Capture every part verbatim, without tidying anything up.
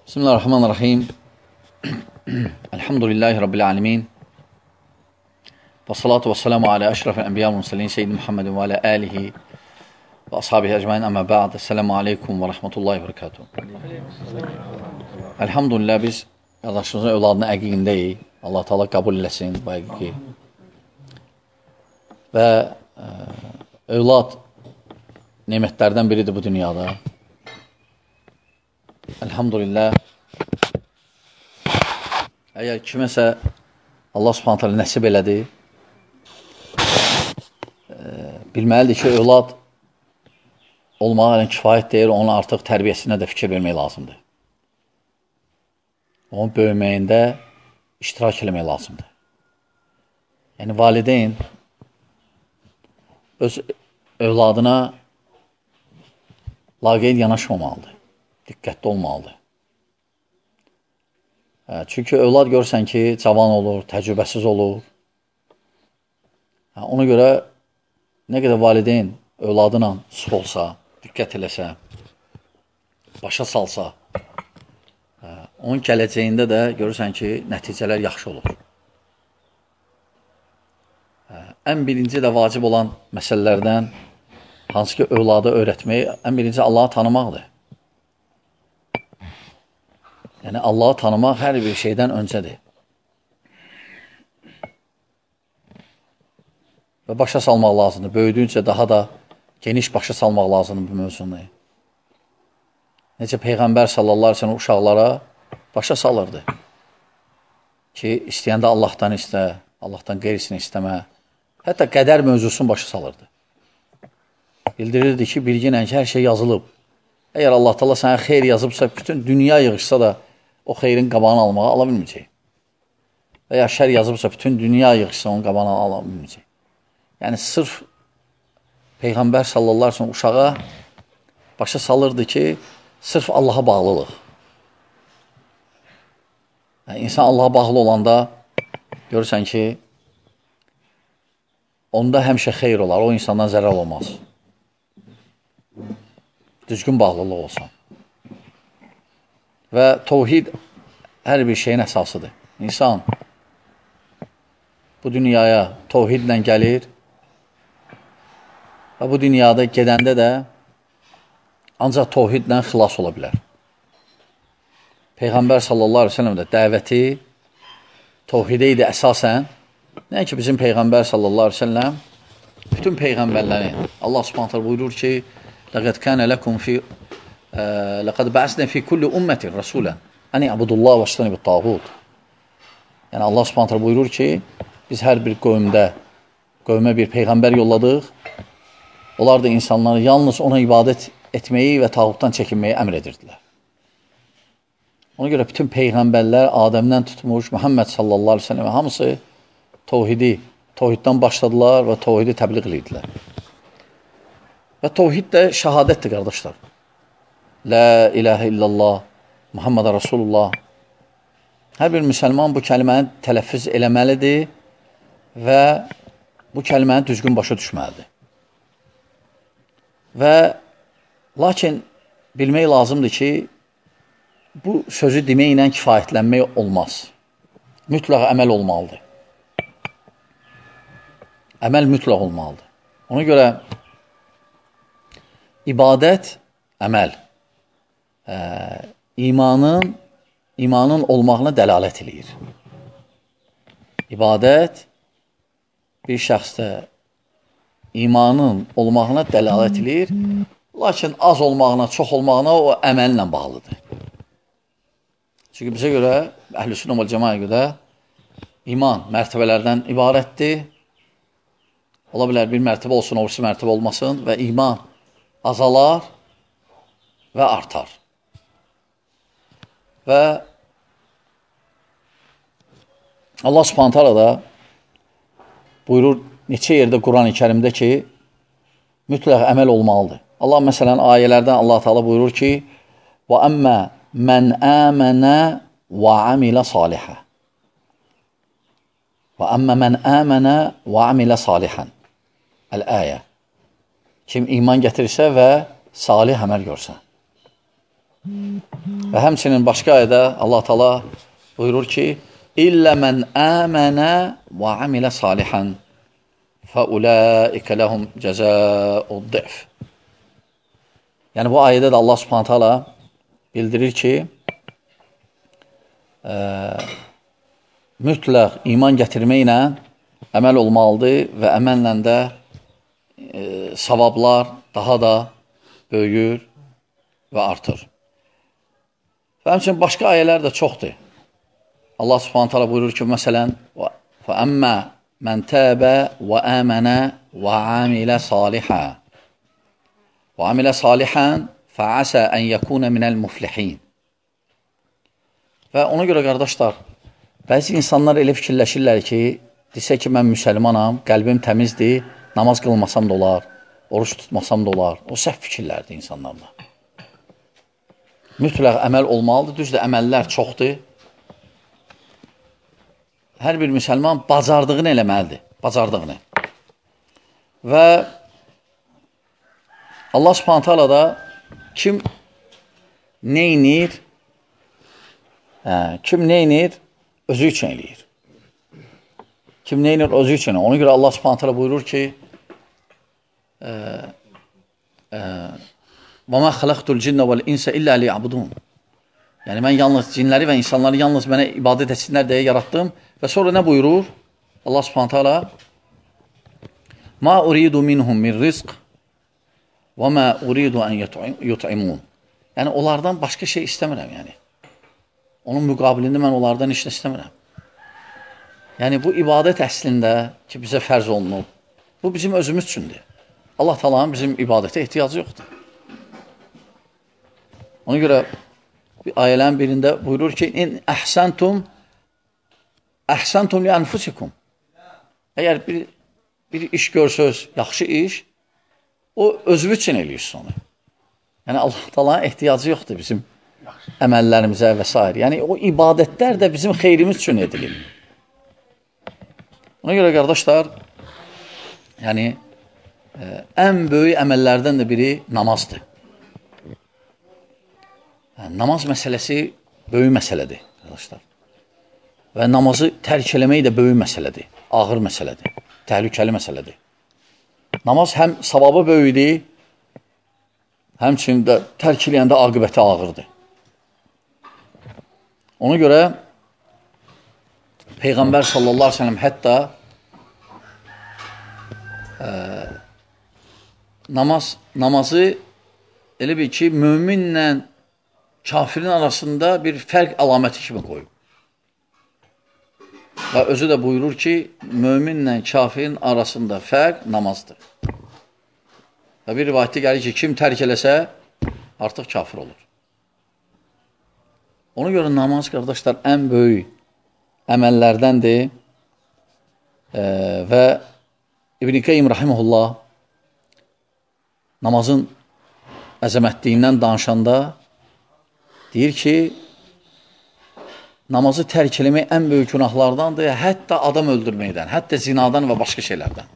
Bismillahirrahmanirrahim. Elhamdülillahi Rabbil alemin. Və salatu və selamu alə əşrafil ənbiya və müsəlin Seyyid Muhammedin və alə əlihi və ashabihi əcmain əmmə bə'd. Esselamu aleykum və rəhmətullahi və bərəkatuhu. Elhamdülillah biz qardaşımızın övladının əqiqindəyik. Allah Teala qəbul eləsin bu əqiqi. Və ə, övlad nemətlərdən biridir bu dünyada. Elhamdülillah. Əgər kiməsə Allah Subhanahu taala nəsib elədi, e, bilməlidir ki, övlad olmağa yəni kifayət deyir, onun artıq tərbiyəsinə də fikir vermək lazımdır. Onun böyüməyində iştirak eləmək lazımdır. Yəni, valideyn öz övladına laqeyd yanaşmamalıdır. Diqqətli olmalıdır. Çünki övlad görürsən ki, cavan olur, təcrübəsiz olur. Ona görə nə qədər valideyn övladına sıx olsa, diqqət eləsə, başa salsa, onun gələcəyində də görürsən ki, nəticələr yaxşı olur. Ən birinci də vacib olan məsələlərdən, hansı ki, övlada öyrətmək, ən birinci Allahı tanımaqdır. Yəni, Allahı tanımaq hər bir şeydən öncədir. Və başa salmaq lazımdır. Böyüdüyüncə daha da geniş başa salmaq lazımdır bu mövzunu. Necə Peyğəmbər sallallahu aleyhi ve sellem uşaqlara başa salırdı. Ki, istəyəndə Allahdan istə, Allahdan qeyrisini istəmə. Hətta qədər mövzusunu başa salırdı. Bildirirdi ki, bilginlə ki, hər şey yazılıb. Əgər Allah Teala sənə xeyr yazıbsa, bütün dünya yığışsa da o xeyrin qabağını almağa ala bilməyəcək. Və ya şər yazıbsa, bütün dünya yığışsa onun qabağını ala bilməyəcək. Yəni, sırf Peyğəmbər sallallahu aleyhi ve sellem uşağa başa salırdı ki, sırf Allaha bağlılıq. Yəni, insan Allaha bağlı olanda görürsən ki, onda həmişə xeyr olar, o insandan zərər olmaz. Düzgün bağlılıq olsa. Və təvhid hər bir şeyin əsasıdır. İnsan bu dünyaya təvhidlə gəlir və bu dünyada gedəndə də ancaq təvhidlə xilas ola bilər. Peyğəmbər sallallahu aleyhi ve sellem də dəvəti təvhidə idi əsasən. Nəyə ki, bizim Peyğəmbər sallallahu aleyhi ve sellem bütün Peyğəmbərlərin Allah subhanahu taala buyurur ki, لَقَدْ كَانَ لَكُمْ فِي لَقَدْ بَعَثْنَا فِي كُلِّ أُمَّةٍ رَسُولًا أَنِ اعْبُدُوا اللّٰهَ وَاجْتَنِبُوا الطَّاغُوتَ. Yəni Allah Subhanahu taala buyurur ki, biz hər bir qövmdə qövmə bir peyğəmbər yolladıq. Onlar da insanları yalnız ona ibadət etməyi və tağutdan çəkinməyi əmr edirdilər. Ona görə bütün peyğəmbərlər Adəmdən tutmuş Muhammed sallallahu aleyhi ve sellem hamısı təvhidi, təvhiddən başladılar və təvhidi təbliğ edirdilər. Və təvhid də şəhadətdir, qardaşlar. La ilahə illallah, Muhammed Rasulullah. Hər bir müsəlman bu kəlməni tələffüz eləməlidir və bu kəlməni düzgün başa düşməlidir. Və lakin bilmək lazımdır ki, bu sözü deməklə kifayətlənmək olmaz. Mütləq əməl olmalıdır. Əməl mütləq olmalıdır. Ona görə İbadət, əməl, ə, imanın, imanın olmağına dəlalət eləyir. İbadət bir şəxsdə imanın olmağına dəlalət eləyir, lakin az olmağına, çox olmağına o əməllə bağlıdır. Çünki bizə görə, Əhl-i-Sünnə və Cəmaəyə görə iman mərtəbələrdən ibarətdir. Ola bilər bir mərtəbə olsun, o birisi mərtəbə olmasın və iman azalar və artar. Və Allah Subhanahu taala da buyurur neçə yerdə Quran-ı Kərimdə ki, mütləq əməl olmalıdır. Allah məsələn ayələrdən Allah Teala buyurur ki, və əmmə mən əmənə və amilə salihə. Və əmmə mən əmənə və amilə salihən. Əl-əyə. Kim iman gətirirsə və salih əməl görsə. Və həmçinin başqa ayədə Allah Taala buyurur ki, İllə mən əmənə və amilə salihən fəuləikə ləhum cəzəud-dif. Yəni, bu ayədə də Allah Subhanahu Taala bildirir ki, ə, mütləq iman gətirməklə əməl olmalıdır və əməllə də e, savablar daha da böyüyür və artır. Və həmçinin başqa ayələr də çoxdur. Allah Subhanahu Taala buyurur ki, məsələn, فَأَمَّا مَنْ تَابَ وَآمَنَ وَعَمِلَ صَالِحًا وَعَمِلَ صَالِحًا فَعَسَى أَنْ يَكُونَ مِنَ الْمُفْلِحِينَ. Və ona görə, qardaşlar, bəzi insanlar elə fikirləşirlər ki, desə ki, mən müsəlmanam, qəlbim təmizdir, namaz qılmasam da olar, oruç tutmasam da olar. O səhv fikirlərdir insanlarla. Mütləq əməl olmalıdır, düzdür, əməllər çoxdur. Hər bir müsəlman bacardığını eləməlidir, bacardığını. Və Allah Subhanahu Taala da kim neynir, hə, kim neynir, özü üçün eləyir. Kim neynir, özü üçün. Ona görə Allah Subhanahu Taala buyurur ki, وَمَا خَلَقْتُ الْجِنَّ وَالْاِنْسَ إِلَّا لِيَعْبُدُونَ. Yəni, mən yalnız cinləri və insanları yalnız mənə ibadət etsinlər deyə yaratdım. Və sonra nə buyurur? Allah Subhanahu Taala مَا أُرِيدُ مِنْهُمْ مِنْ رِزْقٍ وَمَا أُرِيدُ أَنْ يُطْعِمُونَ. Yəni, onlardan başqa şey istəmirəm. Yəni. Onun müqabilində mən onlardan heç nə istəmirəm. Yəni, bu ibadət əslində ki, bizə fərz olunub, bu bizim özümüz üçündür. Allah Taala'nın bizim ibadətə ehtiyacı yoxdur. Ona görə ayələrin birində buyurur ki, İn əhsəntum əhsəntum li ənfusikum. Əgər bir, bir iş görsöz, yaxşı iş, o özü üçün eləyirsiniz onu. Yəni, Allah Taala'nın ehtiyacı yoxdur bizim əməllərimizə və s. Yəni, o ibadətlər də bizim xeyrimiz üçün edilir. Ona görə, qardaşlar, yəni, ə, ən böyük əməllərdən də biri namazdır. Yəni, namaz məsələsi böyük məsələdir, qardaşlar. Və namazı tərk eləmək də böyük məsələdir, ağır məsələdir, təhlükəli məsələdir. Namaz həm savabı böyükdir, həmçinin də tərk eləyəndə aqibəti ağırdır. Ona görə Peyğəmbər sallallahu aleyhi ve sellem hətta ə, namaz, namazı elə bir ki, möminlə kafirin arasında bir fərq əlaməti kimi qoyub. Və özü də buyurur ki, möminlə kafirin arasında fərq namazdır. Və bir rivayətdə gəlir ki, kim tərk eləsə, artıq kafir olur. Ona görə namaz, qardaşlar, ən böyük əməllərdəndir e, və İbn-i Qeym rahimehullah namazın əzəmətliyindən danışanda deyir ki, namazı tərk eləmək ən böyük günahlardandır, hətta adam öldürməkdən, hətta zinadan və başqa şeylərdən.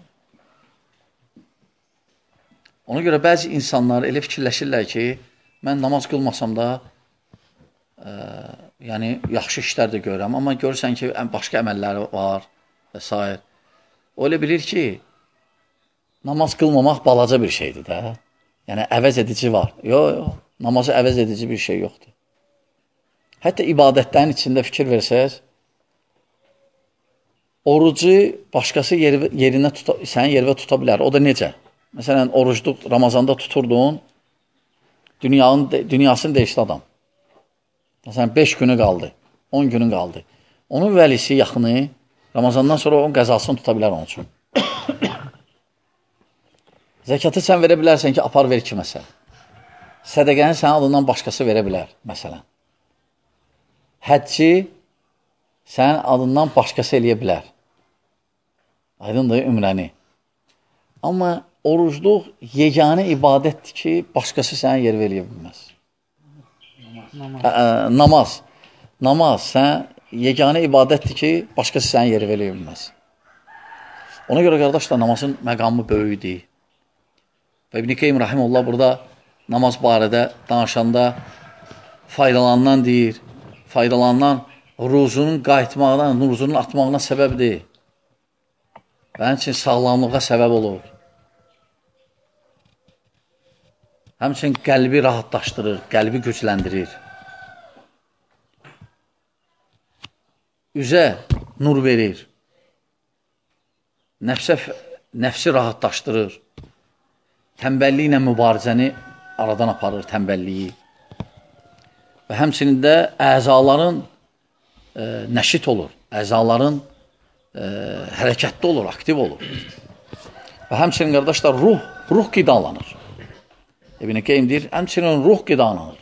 Ona görə bəzi insanlar elə fikirləşirlər ki, mən namaz qılmasam da ə, yəni yaxşı işlər də görürəm, amma görürsən ki, başqa əməlləri var və s. O elə bilir ki, namaz qılmamaq balaca bir şeydir də. Yəni, əvəz edici var. Yox, yox, namazı əvəz edici bir şey yoxdur. Hətta ibadətlərin içində fikir versəz, orucu başqası yeri, yerinə tuta, sənin yerində tuta bilər. O da necə? Məsələn, orucluq Ramazanda tuturdun, dünyanın, dünyasını dəyişdi adam. Məsələn, beş günü qaldı, on günü qaldı. Onun vəlisi, yaxını, Ramazandan sonra onun qəzasını tuta bilər onun üçün. Zəkatı sən verə bilərsən ki, apar ver kiməsə. Sədəqəni sənin adından başqası verə bilər, məsələn. Həcci sənin adından başqası eləyə bilər. Aydındır, ümrəni. Amma orucluq yeganə ibadətdir ki, başqası sənə yer verə bilməz. Namaz. Ə, namaz. Namaz sən yeganə ibadətdir ki, başqası sənə yer verə bilməz. Ona görə, qardaşlar, namazın məqamı böyükdir. Və İbn-i Qeym rahimehullah burada namaz barədə danışanda faydalanılan deyir, faydalanılan ruzunun qayıtmağına, ruzunun atmağına səbəbdir. Və həmçinin sağlamlığa səbəb olur. Həmçinin qəlbi rahatlaşdırır, qəlbi gücləndirir. Üzə nur verir. Nəfsə, nəfsi rahatlaşdırır. Tənbəlliklə mübarizəni aradan aparır, tənbəlliyi. Və həmçinin də əzaların e, nəşit olur. Əzaların e, hərəkətdə olur, aktiv olur. Və həmçinin, qardaşlar, ruh, ruh qidalanır. İbn-i Qeym deyir, həmçinin ruh qidalanır.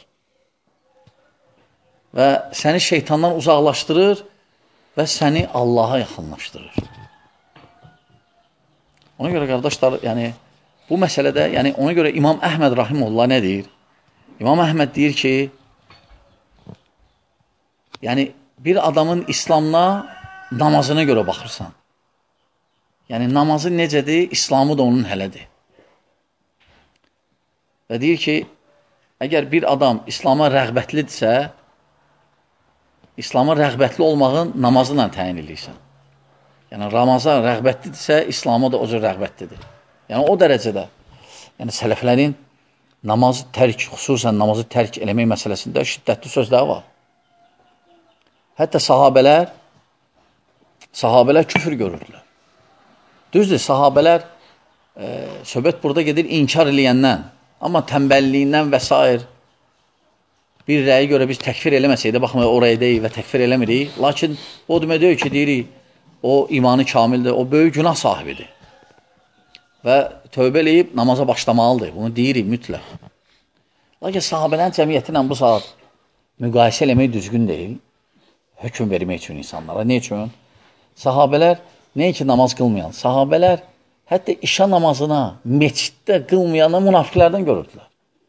Və səni şeytandan uzaqlaşdırır və səni Allaha yaxınlaşdırır. Ona görə, qardaşlar, yəni, bu məsələdə, yəni, ona görə İmam Əhməd Rahimullah nə deyir? İmam Əhməd deyir ki, yəni, bir adamın İslamına, namazına görə baxırsan. Yəni, namazı necədir, İslamı da onun hələdir. Və deyir ki, əgər bir adam İslama rəğbətlidirsə, İslama rəğbətli olmağın namazla təyin edirsən. Yəni, Ramazan rəğbətlidirsə, İslama da o cür rəğbətlidir. Yəni, o dərəcədə, yəni, sələflərin namazı tərk, xüsusən namazı tərk eləmək məsələsində şiddətli sözləri var. Hətta sahabələr, sahabələr küfür görürdülər. Düzdür, sahabələr, e, söhbət burada gedir inkar eləyəndən, amma tənbəlliyindən və s. bir rəyi görə biz təkfir eləməsəydə, baxma, oraya deyil və təkfir eləmirik. Lakin o demək deyil ki, deyirik, o imanı kamildir, o böyük günah sahibidir. Və tövbə eləyib namaza başlamalıdır. Bunu deyirik mütləq. Lakin sahabələrin cəmiyyəti ilə bu saat müqayisə eləmək düzgün deyil. Hökm vermək üçün insanlara. Ne üçün? Sahabələr, nə ki namaz qılmayan? Sahabələr hətta işə namazına, meçiddə qılmayana münafiqlərdən görürdülər.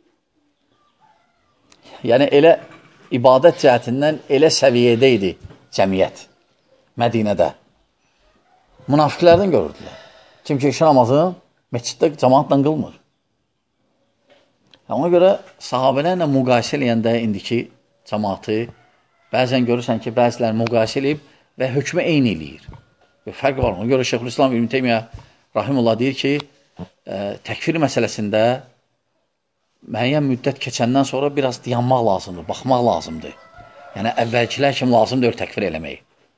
Yəni, elə ibadət cəhətindən elə səviyyədə idi cəmiyyət Mədinədə. Münafiqlərdən görürdülər. Kim ki, işə namazını meçiddə cəmaatla qılmır. Ona görə sahabələrlə müqayisə eləyəndə indiki cəmaatı bəzən görürsən ki, bəziləri müqayisə eləyib və hökmə eyni eləyir. Bir fərq var. Ona görə Şeyxülislam İbn Teymiyyə Rahimullah deyir ki, ə, təkfir məsələsində müəyyən müddət keçəndən sonra biraz dayanmaq lazımdır, baxmaq lazımdır. Yəni, əvvəlkilər kimi lazımdır təkfir eləmək.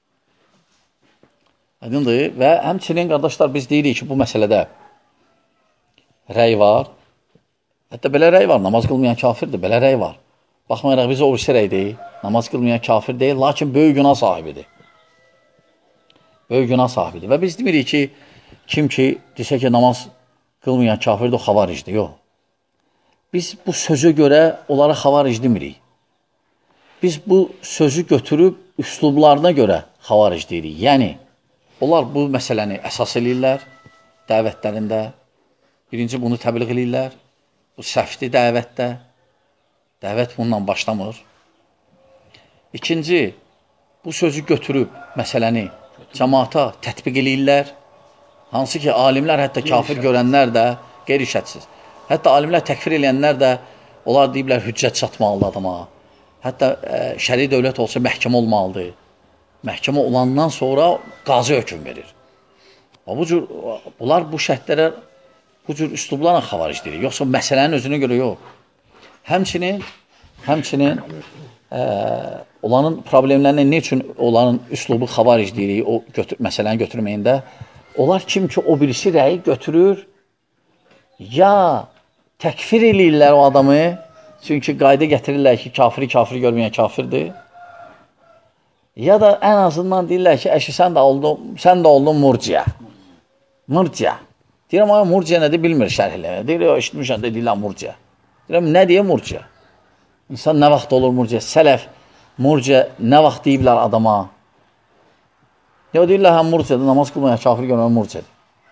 Aydındır. Və həmçinin, qardaşlar, biz deyirik ki, bu məsələdə rəy var. Hətta belə rəy var, namaz qılmayan kafirdir, belə rəy var. Baxmayaraq, biz o birisi rəy deyil, namaz qılmayan kafir deyil, lakin böyük günah sahibidir. Böyük günah sahibidir. Və biz demirik ki, kim ki, desə ki, namaz qılmayan kafirdir, o xavaricdir, yox. Biz bu sözə görə onlara xavaric demirik. Biz bu sözü götürüb üslublarına görə xavaric deyirik. Yəni, onlar bu məsələni əsas eləyirlər dəvətlərində. Birinci, bunu təbliğ eləyirlər. Bu səhvli dəvətdə. Dəvət bununla başlamır. İkinci, bu sözü götürüb məsələni cəmaata tətbiq eləyirlər. Hansı ki, alimlər, hətta kafir görənlər də qeyri-şətsiz. Hətta alimlər təkfir eləyənlər də, onlar deyiblər, hüccət çatmalıdır adama. Hətta ə, şəri dövlət olsa məhkəmə olmalıdır. Məhkəmə olandan sonra qazı hökm verir. Bu cür, bunlar bu şərtlərə, bu cür üslublarla xavaric deyir. Yoxsa məsələnin özünə görə yox. Həmçinin, həmçinin ə, olanın problemlərinə ne üçün olanın üslubu xavaric deyirik, o götür, məsələni götürməyində, onlar kim ki o birisi rəyi götürür, ya təkfir eləyirlər o adamı, çünki qayda gətirirlər ki, kafiri kafiri görməyən kafirdir. Ya da ən azından deyirlər ki, əşi, sən də oldun, sən də oldun murciə. Murciə. Deyirəm, ay, murciə nədir, bilmir şərhlə. Deyir, o, işitmişən də deyirlər murciə. Deyirəm, nə deyə murciə? İnsan nə vaxt olur murciə? Sələf, murciə nə vaxt deyiblər adama? Ya deyirlər, həm murciədir, namaz qılmayan kafiri görməyən murciədir.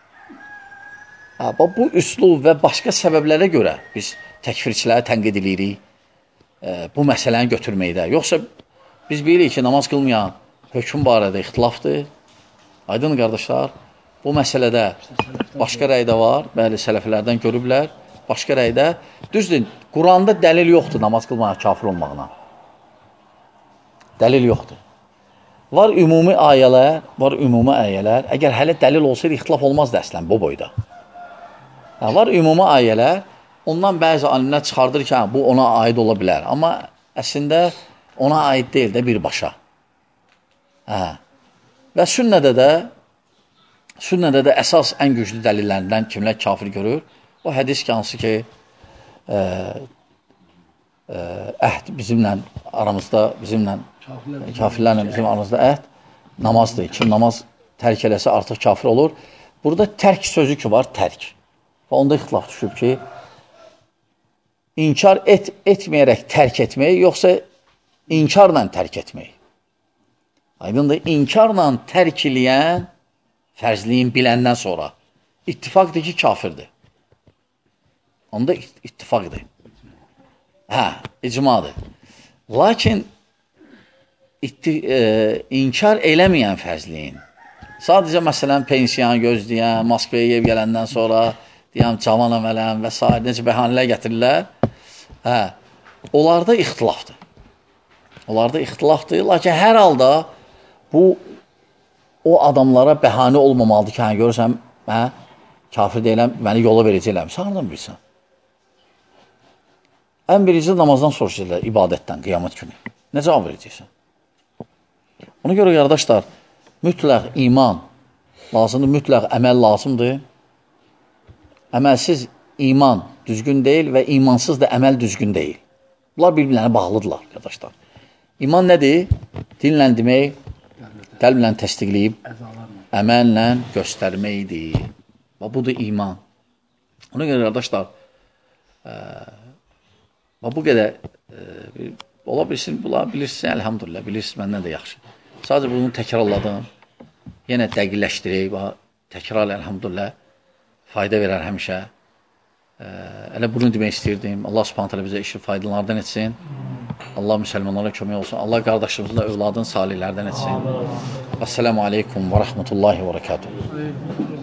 Bu üslub və başqa səbəblərə görə biz təkfirçiləri tənqid edirik e, bu məsələni götürməkdə. Yoxsa biz bilirik ki, namaz qılmayan hökm barədə ixtilafdır. Aydın qardaşlar, bu məsələdə başqa rəydə var, bəli, sələflərdən görüblər. başqa rəydə. Düzdür, Quranda dəlil yoxdur namaz qılmağa kafir olmağına. Dəlil yoxdur. Var ümumi ayələr, var ümumi ayələr. Əgər hələ dəlil olsaydı, ixtilaf olmazdı əslən bu boyda. Hə, var ümumi ayələr, ondan bəzi alimlər çıxardır ki, hə, bu ona aid ola bilər. Amma əslində ona aid deyil də birbaşa. Hə. Və sünnədə də sünnədə də əsas ən güclü dəlillərindən kimlər kafir görür? O hədis ki, hansı ki, ə, ə, əhd bizimlə aramızda, bizimlə, kafirlərlə bizim aramızda əhd namazdır. Kim namaz tərk eləsə artıq kafir olur. Burada tərk sözü ki var, tərk. Və onda ixtilaf düşüb ki, inkar et, etməyərək tərk etmək, yoxsa inkarla tərk etmək. Aydındır, inkarla tərk eləyən fərzliyin biləndən sonra ittifaqdır ki, kafirdir. Onda ittifaqdır. Hə, icmadır. Lakin itti, e, inkar eləməyən fərzliyin, sadəcə məsələn pensiyanı gözləyən, Moskvaya ev gələndən sonra deyəm, cavan əmələm və s. necə bəhanələr gətirirlər, hə, onlarda ixtilafdır. Onlarda ixtilafdır, lakin hər halda bu o adamlara bəhanə olmamalıdır ki, hə, görürsən, hə, kafir deyiləm, məni yola verəcəklər. Sağdan bilirsən. Ən birinci namazdan soruşacaqlar, ibadətdən, qiyamət günü. Nə cavab verəcəksən? Ona görə, qardaşlar, mütləq iman lazımdır, mütləq əməl lazımdır. Əməlsiz iman düzgün deyil və imansız da əməl düzgün deyil. Bunlar bir-birlərinə bağlıdırlar, qardaşlar. İman nədir? Dinlə demək, qəlblə təsdiqləyib, əməllə göstərməkdir. Və budur iman. Ona görə, qardaşlar, ə, bu qədər ə, ola bilsin, bunlar bilirsin, əlhamdülillah, bilirsin, məndən də yaxşı. Sadəcə bunu təkrarladım, yenə dəqiqləşdirək, təkrar, əlhamdülillah, fayda verər həmişə. Ə, elə bunu demək istəyirdim. Allah subhanət hələ bizə işi faydalardan etsin. Allah müsəlmanlara kömək olsun. Allah qardaşımızın da övladın salihlərdən etsin. Əssəlamu aleykum və rəhmətullahi və rəkatuhu.